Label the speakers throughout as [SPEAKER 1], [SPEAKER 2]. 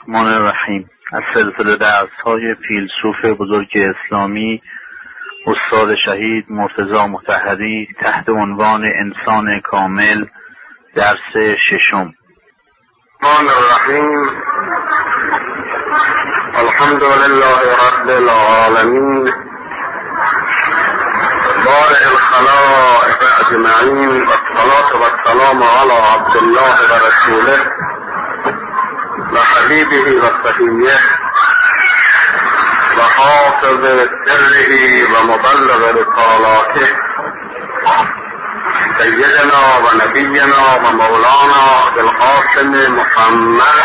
[SPEAKER 1] الرحمن الرحیم. از سلسله درس‌های فیلسوف بزرگ اسلامی استاد شهید مرتضی مطهری تحت عنوان انسان کامل، درس ششم.
[SPEAKER 2] الرحمن الرحیم. الحمد لله رب العالمین، بارئ الخلائق اجمعین، والصلاة والسلام علی عبد الله و رسوله و حبیبه و صفیه و حافظ سره و مبلغ رسالاته سیدنا و نبینا و مولانا بالقاسم محمد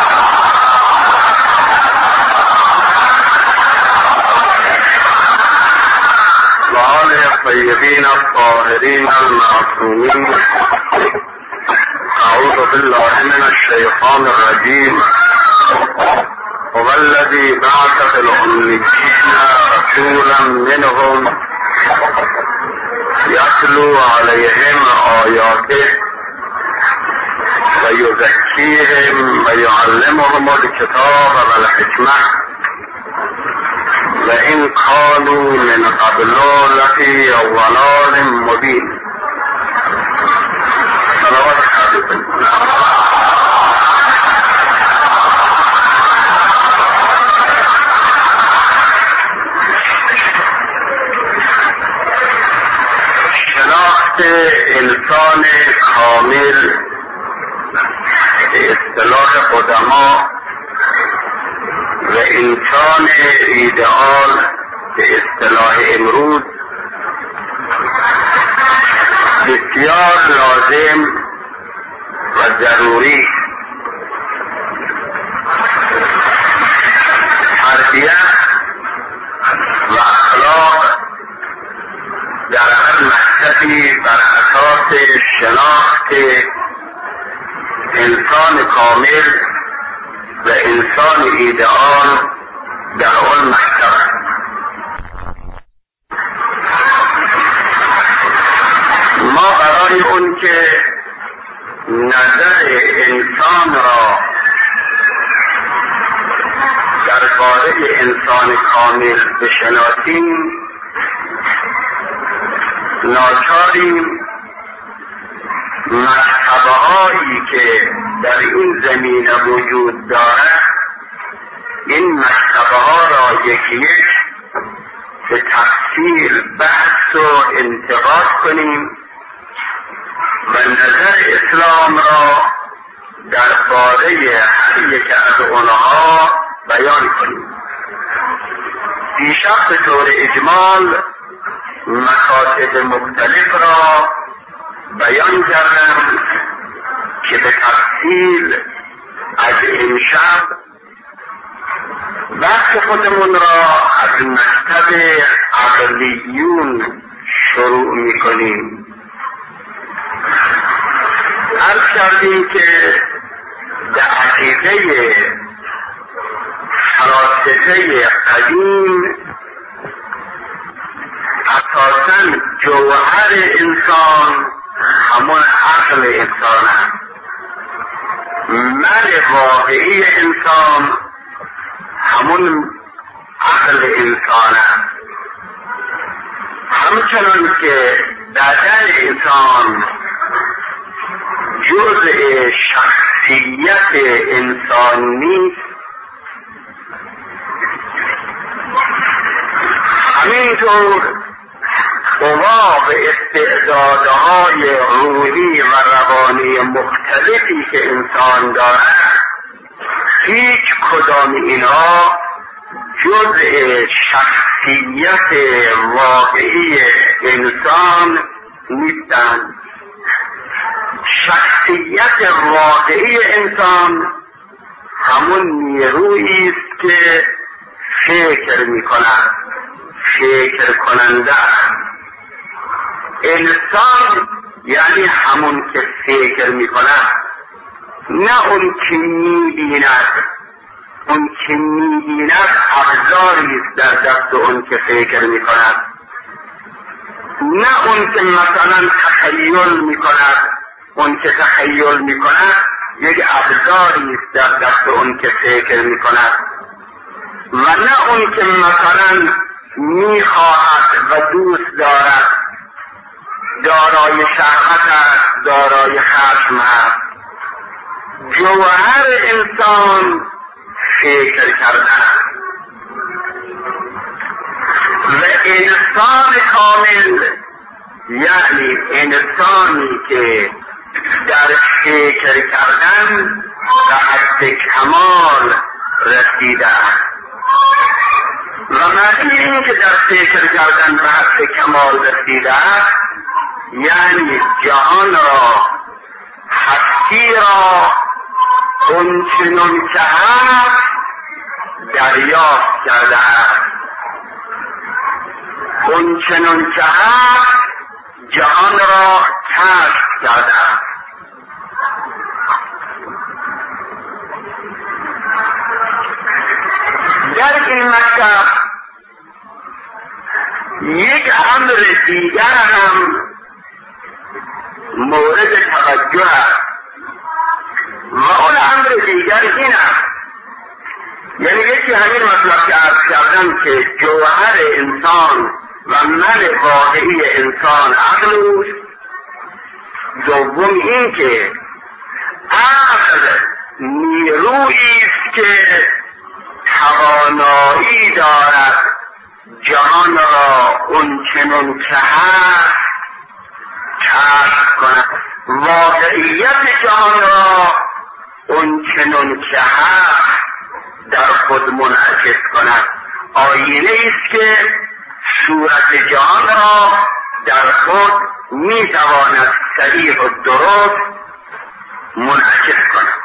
[SPEAKER 2] و آله الطیبین الطاهرین المعصومین. اعوذ بالله من الشیطان الرجیم. هو الذی بعث فی الأمیین رسولا منهم یتلو علیهم آیاته و یزکیهم و یعلمهم الکتاب و الحکمة و ان کانوا من قبل لفی ضلال مبین. شناخت انسان کامل به اصطلاح قدما و انسان ایدئال به اصطلاح امروز بسیار لازم و ضروری. تربیت و اخلاق در هر مکتبی بر اساس شناخت انسان کامل و انسان ایدئال در آن مکتب. ما برای اون که نظر انسان را درباره انسان کامل بشناسیم ناچاریم مرتبه هایی که در این زمینه وجود دارد این مرتبه ها را یکی یک به تفصیل بحث و انتقاد کنیم و نظر اسلام را درباره هر یک از آنها بیان کنیم. دیشب به طور اجمال مکاتب مختلف را بیان کردم که به تفصیل از امشب بحث خودمون را از مکتب عقلیون شروع میکنیم. عرض کردیم که در عقیده فلاسفه قدیم اساساً جوهر انسان همون عقل انسان است. من واقعی انسان همون عقل انسان است. همچنان که بدن انسان جزء شخصیت انسان نیست، همینطور قوا و استعدادهای روحی و روانی مختلفی که انسان دارد هیچ کدام اینها جزء شخصیت واقعی انسان نیستند. شخصیت واقعی انسان همون نیرویی است که فکر می‌کند، فکر کننده. انسان یعنی همون که فکر می‌کند، نه اون که می‌بیند. اون که می‌بیند ابزاری است در دست اون که فکر می‌کند، نه اون که مثلا تخیل می‌کند. اون که تخیل می‌کند یک ابزاری است در دست اون که فکر می کند و نه اون که مثلا می خواهد و دوست دارد، دارای شهوت است، دارای خشم است. جوهر انسان فکر کردن است و انسان کامل یعنی انسانی که در فکر کردن به حد کمال رسیده است. و معنی این که در فکر کردن به حد کمال رسیده است یعنی جهان را، هستی را اونچنان که هست دریافت کرده است، اونچنان که هست جهان را کشف کرده است. در این مطلب یک امر دیگر هم مورد توجه است و اون امر دیگر این است، یعنی یکی همین مطلب که عرض کردم که جوهر انسان و من واقعی انسان عقل اوست. دوم این که عقل نیرویی است که توانایی دارد جهان را اونچنان که هست کشف کند، واقعیت جهان را اونچنان که هست در خود منعکس کند. آینه است که صورت جهان را در خود میتواند صحیح و درست منعکس کند.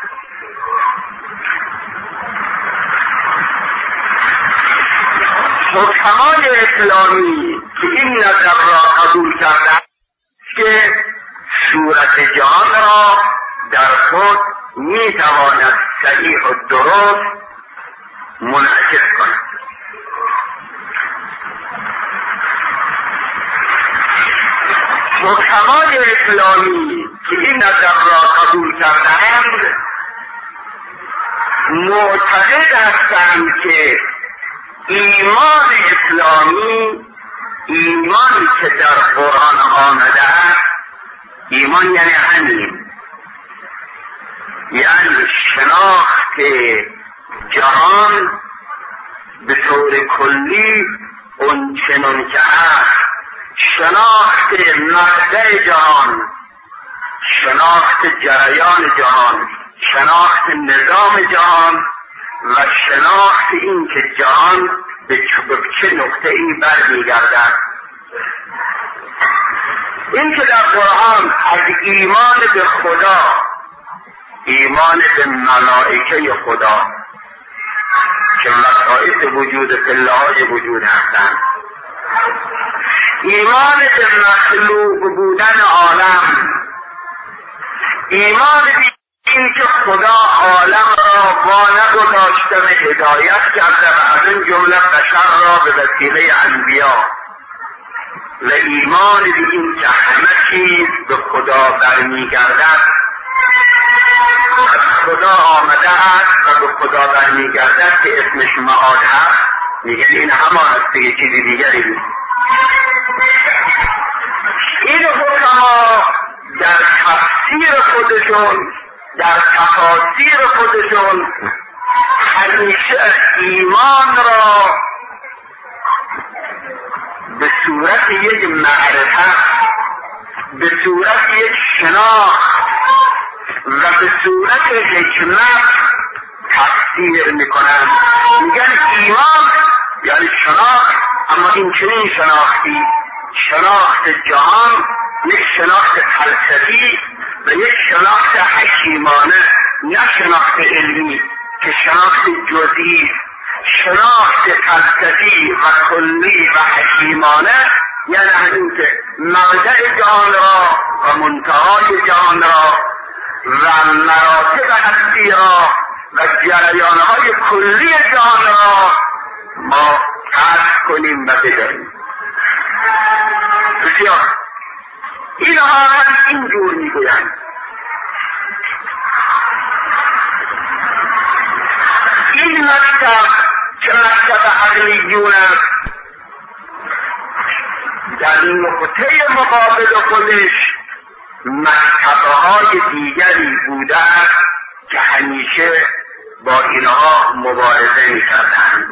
[SPEAKER 2] حکمای اسلامی که این نظر را قبول کردند که صورت جهان را در خود میتواند صحیح و درست منعکس کند. حکمای اسلامی که این نظر را قبول کردند معتقد هستند که ایمان اسلامی، ایمانی که در قرآن آمده است، ایمان یعنی همین، یعنی شناخت جهان به طور کلی اونچنان که هست، شناخت مبدأ جهان، شناخت جریان جهان، شناخت نظام جهان و شناخت این که جهان به چه نقطه ای برمیگردد. این که در قرآن از ایمان به خدا، ایمان به ملائکه خدا که وسائط وجود پله‌های وجود هستند، ایمان به مخلوق بودن عالم، ایمان به این که خدا عالم را وا نگذاشته و هدایت کرده و از این جمله بشر را به وسیله انبیا، و ایمان به این که همه چیز به خدا برمیگردد، از خدا آمده است و به خدا برمیگردد که اسمش معاد هست، میگه این همان است که چیزی دیگری نیست. این حکما در تفسیر خودشون، در تفاسیر خودشون همیشه ایمان را به صورت یک معرفت، به صورت یک شناخت و به صورت حکمت تفسیر میکنند. میگن ایمان یعنی شناخت، اما این چنین شناختی، شناخت جهان، یک شناخت فلسفی و یک شناخت حکیمانه، نه شناخت علمی که شناخت جزئی، شناخت فلسفی و کلی و حکیمانه، یعنی همین که مبدأ جهان را و منتهای جهان را و مراتب هستی را و جریانهای کلی جهان را ما کشف کنیم و بدانیم. بسیار اینها هم اینجور میگویند. مکتب که مکتب عقلیون است در نقطه مقابل خودش مکتبهای دیگری بوده است که همیشه با اینها مبارزه می‌کردند.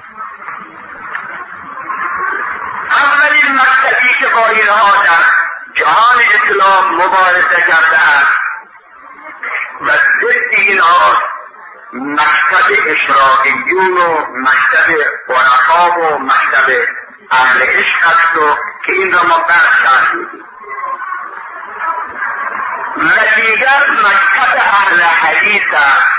[SPEAKER 2] اولین مکتبی که با اینها در جهان اسلام مبارزه کرده است و ضد اینها مکتب اشراقیون و مکتب عرفا و مکتب اهل عشق است و که این را ما برشن میدیم. و دیگر مکتب اهل حدیث است.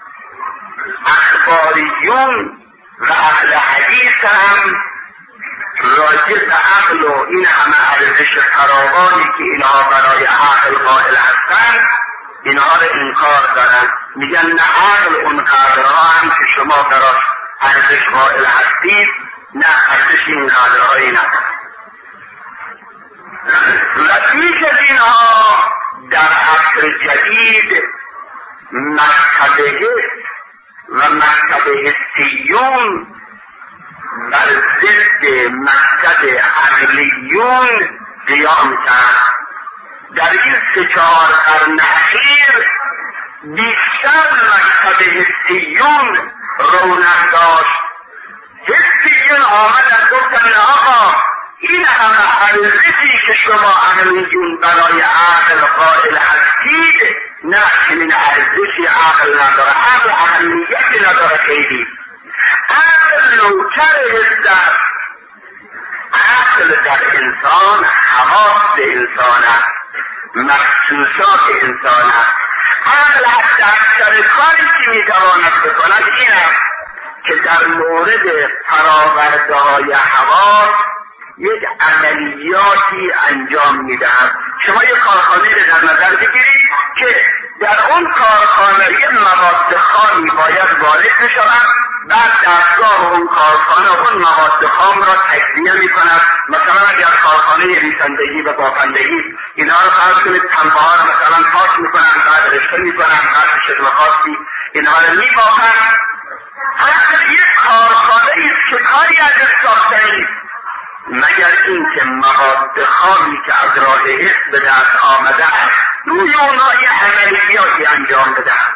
[SPEAKER 2] اخباریون و اهل حدیث هم راجع به عقل و این همه ارزش فراوانی که اینها برای عقل قائل هستند اینها را انکار دارند. میگن نه عقل اون قدرها هم که شما براش ارزش قائل هستید نه ارزش این قدرهایی ندارد. و پیش از اینها در عصر جدید مکتب حس و مکتب حسیون بر ضد مکتب عقلیون قیام کرد. در این 3-4 قرن اخیر بیشتر مکتب حسیون رونق داشت. حسیون آمدن گفتن آقا این همه ارزشی که شما عقلیون برای عقل قائل هستید نه چنین ارزشی عقل نداره. عقل اهمیتی نداره. خیلی عقل نوکر حس است. عقل در انسان حواس انسان است، محسوسات انسان است. عقل حتی اکثر کاری که میتواند بکند این است که در مورد فراورده های حواس یک عملیاتی انجام میدهد. شما یک کارخانه در نظر بگیرید که در اون کارخانه یک مواد خامی باید وارد بشود، بعد دستگاه اون کارخانه اون مواد خام را تجزیه میکند. مثلا اگر کارخانه ریسندگی و بافندگی اینها را فرض کنید تنبه ها را مثلا پاک میکنند، بعد رشته میکنند، بعد شکل خاصی اینها را میبافند. اصل یک کارخانه است که کاری ازش ساخته است مگر این که مواد خامی که از راه حس به دست آمده است روی اونها یه عملیاتی انجام بدهد.